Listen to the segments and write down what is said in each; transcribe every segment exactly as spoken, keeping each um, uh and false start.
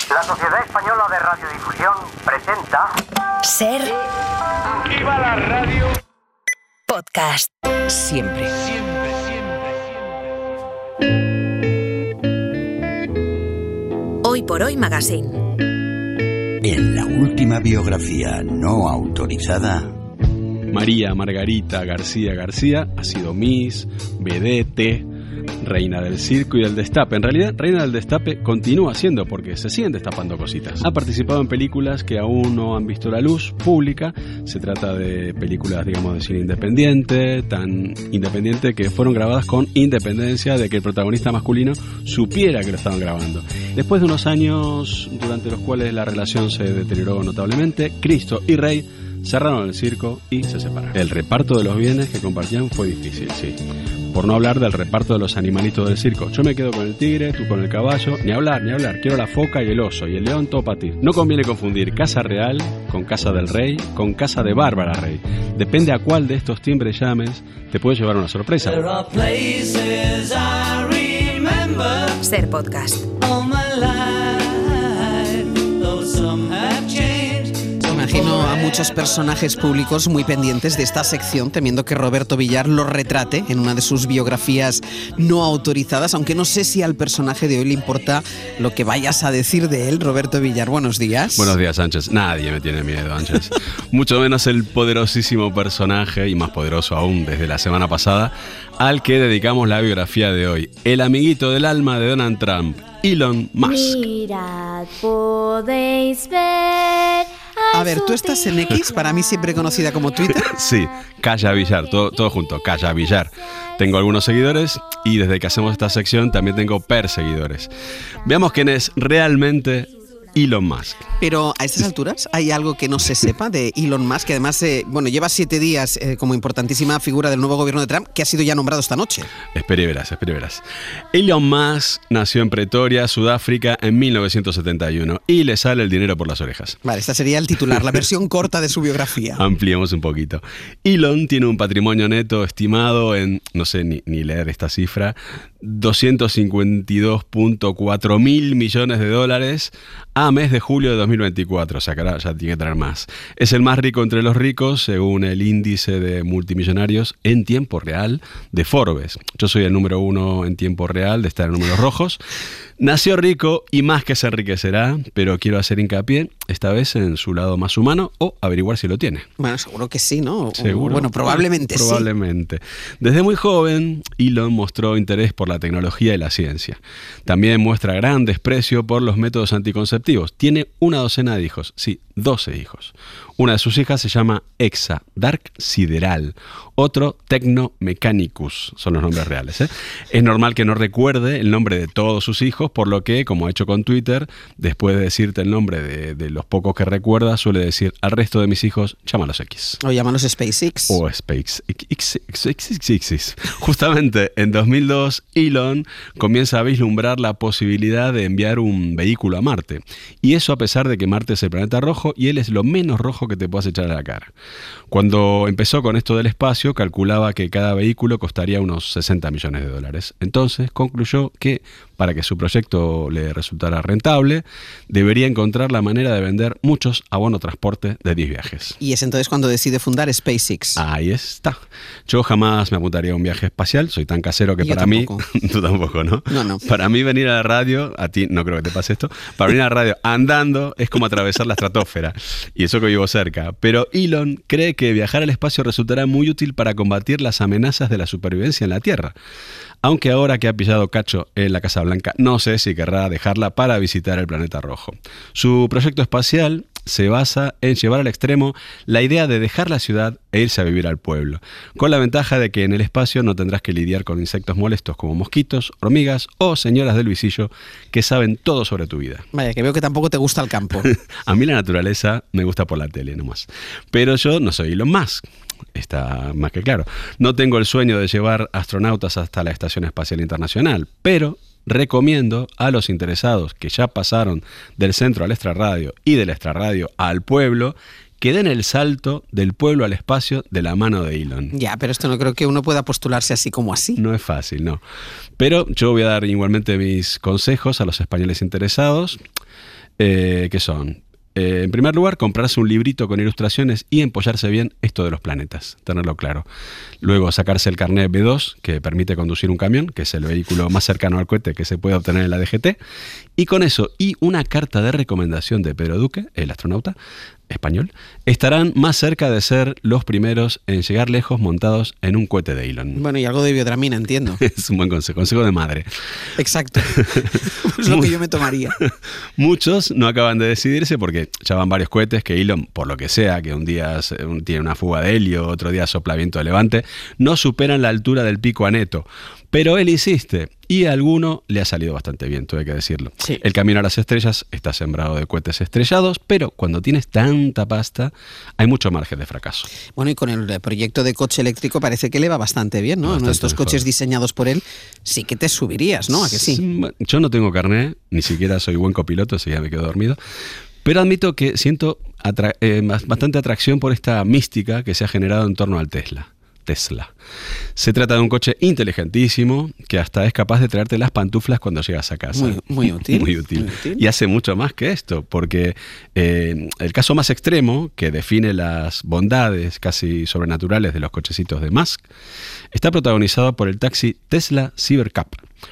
La Sociedad Española de Radiodifusión presenta... Ser... ¡Viva la radio! Podcast. Siempre. Siempre, siempre, siempre. Hoy por Hoy Magazine. En la última biografía no autorizada... María Margarita García García ha sido Miss, vedette, reina del circo y del destape. En realidad, reina del destape continúa siendo porque se siguen destapando cositas. Ha participado en películas que aún no han visto la luz pública. Se trata de películas, digamos, de cine independiente, tan independiente que fueron grabadas con independencia de que el protagonista masculino supiera que lo estaban grabando. Después de unos años durante los cuales la relación se deterioró notablemente, Cristo y Rey cerraron el circo y se separaron. El reparto de los bienes que compartían fue difícil, sí. Por no hablar del reparto de los animalitos del circo. Yo me quedo con el tigre, tú con el caballo. Ni hablar, ni hablar. Quiero la foca y el oso y el león, todo para ti. No conviene confundir casa real con casa del rey con casa de Bárbara Rey. Depende a cuál de estos timbres llames, te puede llevar una sorpresa. Ser Podcast. Imagino a muchos personajes públicos muy pendientes de esta sección, temiendo que Roberto Villar lo retrate en una de sus biografías no autorizadas, aunque no sé si al personaje de hoy le importa lo que vayas a decir de él. Roberto Villar, buenos días. Buenos días, Sánchez. Nadie me tiene miedo, Sánchez. Mucho menos el poderosísimo personaje, y más poderoso aún desde la semana pasada, al que dedicamos la biografía de hoy. El amiguito del alma de Donald Trump, Elon Musk. Mirad, podéis ver... A ver, ¿tú estás en X, para mí siempre conocida como Twitter? Sí, Calla Villar, todo, todo junto, Calla Villar. Tengo algunos seguidores y desde que hacemos esta sección también tengo perseguidores. Veamos quién es realmente Elon Musk. Pero a estas alturas hay algo que no se sepa de Elon Musk, que además eh, bueno, lleva siete días eh, como importantísima figura del nuevo gobierno de Trump, que ha sido ya nombrado esta noche. Espera y verás, espera y verás. Elon Musk nació en Pretoria, Sudáfrica, en mil novecientos setenta y uno y le sale el dinero por las orejas. Vale, esta sería el titular, la versión corta de su biografía. Ampliemos un poquito. Elon tiene un patrimonio neto estimado en, no sé ni, ni leer esta cifra, doscientos cincuenta y dos punto cuatro mil millones de dólares a mes de julio de dos mil veinticuatro, o sea que ahora ya tiene que traer más. Es el más rico entre los ricos según el índice de multimillonarios en tiempo real de Forbes. Yo soy el número uno en tiempo real de estar en números rojos. Nació rico y más que se enriquecerá, pero quiero hacer hincapié esta vez en su lado más humano o averiguar si lo tiene. Bueno, seguro que sí, ¿no? Seguro. Bueno, probablemente, probablemente. sí. Probablemente. Desde muy joven, Elon mostró interés por la tecnología y la ciencia. También muestra gran desprecio por los métodos anticonceptivos. Tiene una docena de hijos, sí, doce hijos. Una de sus hijas se llama Exa, Dark Sideral. Otro, Tecno Mechanicus, son los nombres reales, ¿eh? Es normal que no recuerde el nombre de todos sus hijos, por lo que, como ha hecho con Twitter, después de decirte el nombre de, de los pocos que recuerda, suele decir al resto de mis hijos, llámalos X. O llámalos SpaceX. O SpaceX. Justamente en dos mil dos, Elon comienza a vislumbrar la posibilidad de enviar un vehículo a Marte. Y eso a pesar de que Marte es el planeta rojo y él es lo menos rojo que te puedas echar a la cara. Cuando empezó con esto del espacio, calculaba que cada vehículo costaría unos sesenta millones de dólares. Entonces concluyó que para que su proyecto le resultara rentable, debería encontrar la manera de vender muchos abono transporte de diez viajes. Y es entonces cuando decide fundar SpaceX. Ahí está. Yo jamás me apuntaría a un viaje espacial, soy tan casero que Yo para tampoco. mí... Tú tampoco, ¿no? No, no. Para mí venir a la radio, a ti no creo que te pase esto, para venir a la radio andando es como atravesar la estratosfera. Y eso que vivo cerca. Pero Elon cree que viajar al espacio resultará muy útil para combatir las amenazas de la supervivencia en la Tierra. Aunque ahora que ha pillado cacho en la Casa Blanca, no sé si querrá dejarla para visitar el planeta rojo. Su proyecto espacial se basa en llevar al extremo la idea de dejar la ciudad e irse a vivir al pueblo, con la ventaja de que en el espacio no tendrás que lidiar con insectos molestos como mosquitos, hormigas o señoras del visillo que saben todo sobre tu vida. Vaya, que veo que tampoco te gusta el campo. A mí la naturaleza me gusta por la tele nomás, pero yo no soy Elon Musk. Está más que claro. No tengo el sueño de llevar astronautas hasta la Estación Espacial Internacional, pero recomiendo a los interesados que ya pasaron del centro al extrarradio y del extrarradio al pueblo que den el salto del pueblo al espacio de la mano de Elon. Ya, pero esto no creo que uno pueda postularse así como así. No es fácil, no. Pero yo voy a dar igualmente mis consejos a los españoles interesados. eh, que son... Eh, en primer lugar, comprarse un librito con ilustraciones y empollarse bien esto de los planetas, tenerlo claro. Luego, sacarse el carnet B dos, que permite conducir un camión, que es el vehículo más cercano al cohete que se puede obtener en la D G T. Y con eso, y una carta de recomendación de Pedro Duque, el astronauta español, estarán más cerca de ser los primeros en llegar lejos montados en un cohete de Elon. Bueno, y algo de biodramina, entiendo. Es un buen consejo, consejo de madre. Exacto. Es lo que yo me tomaría. Muchos no acaban de decidirse porque ya van varios cohetes que Elon, por lo que sea, que un día tiene una fuga de helio, otro día sopla viento de levante, no superan la altura del pico Aneto. Pero él insiste, y a alguno le ha salido bastante bien, tuve que decirlo. Sí. El camino a las estrellas está sembrado de cohetes estrellados, pero cuando tienes tanta pasta, hay mucho margen de fracaso. Bueno, y con el proyecto de coche eléctrico parece que le va bastante bien, ¿no? Bastante En estos mejor. Coches diseñados por él, sí que te subirías, ¿no? ¿A que sí? Yo no tengo carné, ni siquiera soy buen copiloto, así que ya me quedo dormido. Pero admito que siento atra- eh, bastante atracción por esta mística que se ha generado en torno al Tesla. Tesla. Se trata de un coche inteligentísimo que hasta es capaz de traerte las pantuflas cuando llegas a casa. Muy, muy útil. Muy útil. Muy útil. Y hace mucho más que esto, porque eh, el caso más extremo, que define las bondades casi sobrenaturales de los cochecitos de Musk, está protagonizado por el taxi Tesla Cybercab.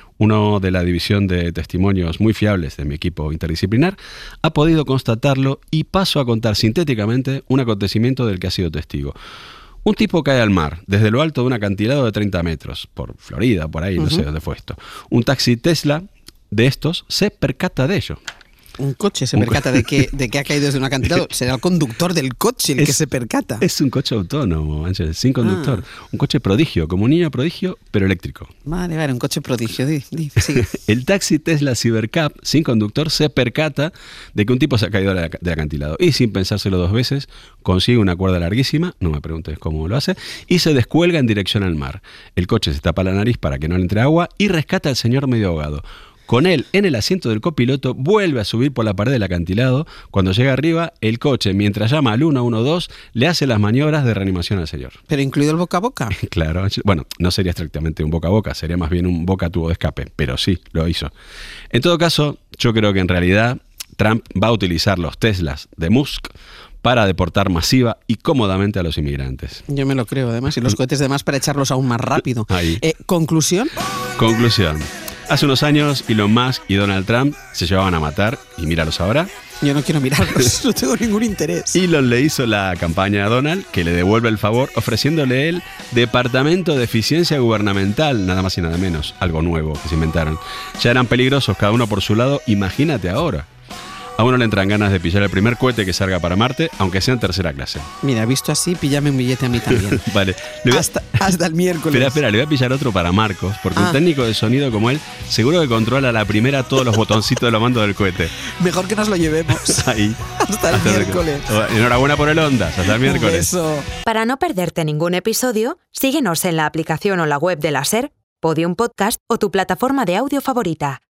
Uno de la división de testimonios muy fiables de mi equipo interdisciplinar ha podido constatarlo y paso a contar sintéticamente un acontecimiento del que ha sido testigo. Un tipo cae al mar, desde lo alto de un acantilado de treinta metros, por Florida, por ahí, no Uh-huh. sé dónde fue esto. Un taxi Tesla de estos se percata de ello. Un coche se Un percata co- de que, de que ha caído desde un acantilado. Será el conductor del coche el Es- que se percata. Es un coche autónomo, Ángel, sin conductor. Ah. Un coche prodigio, como un niño prodigio, pero eléctrico. Vale, vale, un coche prodigio. Di, di, sigue. El taxi Tesla Cybercab, sin conductor, se percata de que un tipo se ha caído del del acantilado y sin pensárselo dos veces, consigue una cuerda larguísima, no me preguntes cómo lo hace, y se descuelga en dirección al mar. El coche se tapa la nariz para que no le entre agua y rescata al señor medio ahogado. Con él en el asiento del copiloto, vuelve a subir por la pared del acantilado. Cuando llega arriba, el coche, mientras llama al uno uno dos, le hace las maniobras de reanimación al señor. Pero incluido el boca a boca. Claro, bueno, no sería estrictamente un boca a boca, sería más bien un boca a tubo de escape, pero sí, lo hizo. En todo caso, yo creo que en realidad Trump va a utilizar los Teslas de Musk para deportar masiva y cómodamente a los inmigrantes. Yo me lo creo, además. Y los cohetes, además, para echarlos aún más rápido. Ahí. Eh, ¿Conclusión? Conclusión. Hace unos años, Elon Musk y Donald Trump se llevaban a matar, y míralos ahora. Yo no quiero mirarlos, no tengo ningún interés. Elon le hizo la campaña a Donald, que le devuelve el favor, ofreciéndole el Departamento de Eficiencia Gubernamental, nada más y nada menos, algo nuevo que se inventaron. Ya eran peligrosos cada uno por su lado, imagínate ahora. A uno le entran ganas de pillar el primer cohete que salga para Marte, aunque sea en tercera clase. Mira, visto así, píllame un billete a mí también. Vale. Le voy a- hasta, hasta el miércoles. Espera, espera, le voy a pillar otro para Marcos, porque Ah. un técnico de sonido como él seguro que controla a la primera todos los botoncitos de los mandos del cohete. Mejor que nos lo llevemos. Ahí. Hasta el miércoles. Enhorabuena por el Ondas, hasta el miércoles. Un beso. Para no perderte ningún episodio, síguenos en la aplicación o la web de la SER, Podium Podcast o tu plataforma de audio favorita.